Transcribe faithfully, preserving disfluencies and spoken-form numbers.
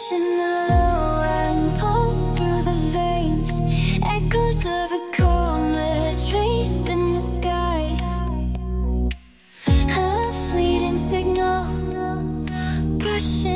in the low and pulse through the veins. Echoes of a comet traced in the skies. A fleeting signal, pushing